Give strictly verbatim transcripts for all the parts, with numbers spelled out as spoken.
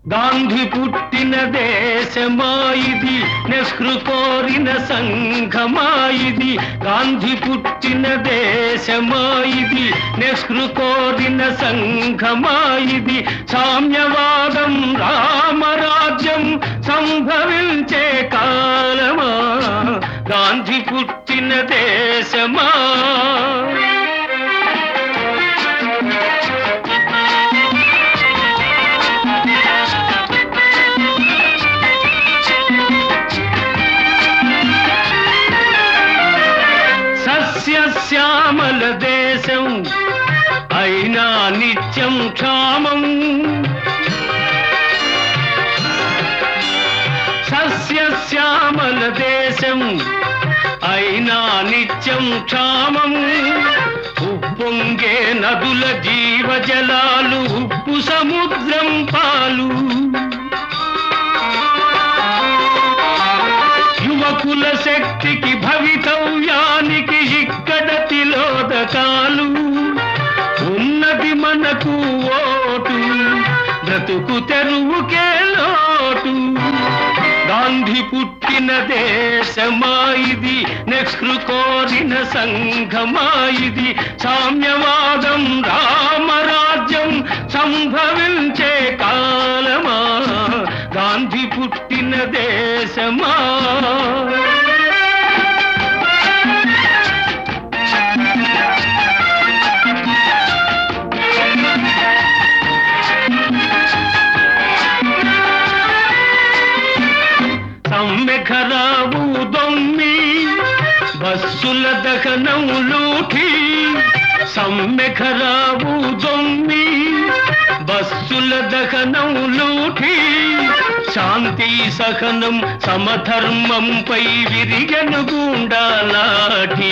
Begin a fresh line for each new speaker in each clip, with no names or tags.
గాంధీ పుట్టిన దేశమా ఇది, నెహ్రూ కోరిన సంఘమా ఇది. గాంధీ పుట్టిన దేశమా ఇది, నెహ్రూ కోరిన సంఘమా ఇది. సామ్యవాదం రామరాజ్యం సంభవించే కాలమా, గాంధీ పుట్టిన దేశమా. సస్యశ్యామల దేశం అయినా నిత్యం క్షామం. సస్యశ్యామల దేశం అయినా నిత్యం క్షామం. ఉప్పొంగే నదుల జీవజలాలు ఉప్పు సముద్రం పాలు. యువకుల శక్తికి భవితవ్యానికి ఇక్కడ తిలోదకాలు. ఉన్నది మనకు ఓటు, బ్రతుకు తెరువుకే లోటు. గాంధీ పుట్టిన దేశమా ఇది, నెహ్రూ కోరిన సంఘమా ఇది. సామ్యవాదం రామరాజ్యం సంభవించే కాలమా, గాంధీ పుట్టిన దేశమా. సమ్మెఖరావు దొమ్మి బస్సుల దహనం లూఠి. సమ్మెఖరావు దొమ్మి బస్సుల దహనం లూఠి. శాంతి సహనం సమధర్మంపై విరిగను గుండాలాఠి.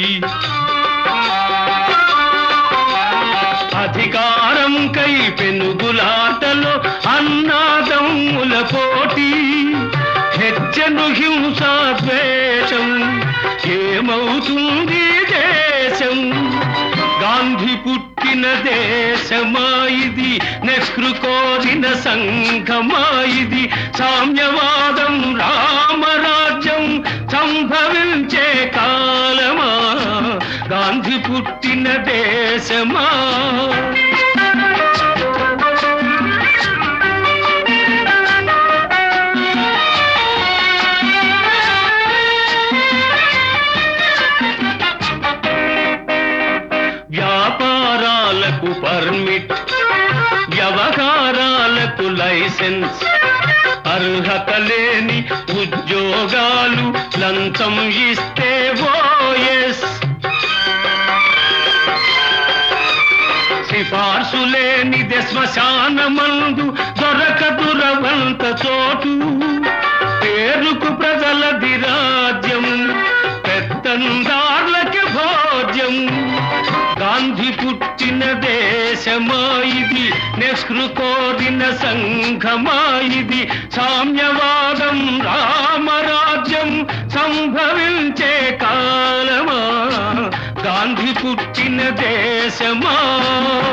అధికారం కై పెనుగులాటలో అన్నాదమ్ముల పోటీ. హెచ్చను హింసా ద్వేషం, ఏమవుతుంది దేశం. గాంధీ పుట్టిన దేశమా ఇది, నెహ్రూ కోరిన సంఘమా ఇది. సామ్యవాదం రామరాజ్యం సంభవించే కాలమా, గాంధీ పుట్టిన దేశమా. వ్యాపారాలకు పర్మిట్, వ్యవహారాలకు లైసెన్స్. అర్హత లేని ఉద్యోగాలు లంచం ఇస్తే ఓఎస్. సిఫార్సు లేనిదే శ్మశానమందు దొరకదు రవంత చోటు. పేరుకు ప్రజలది రాజ్యం, పెత్తందార్లకి భోజ్యం. గాంధీ పుట్టిన దేశమా ఇది, నెహ్రూ కోరిన సంఘమా ఇది. సామ్యవాదం రామరాజ్యం సంభవించే కాలమా, గాంధీ పుట్టిన దేశమా.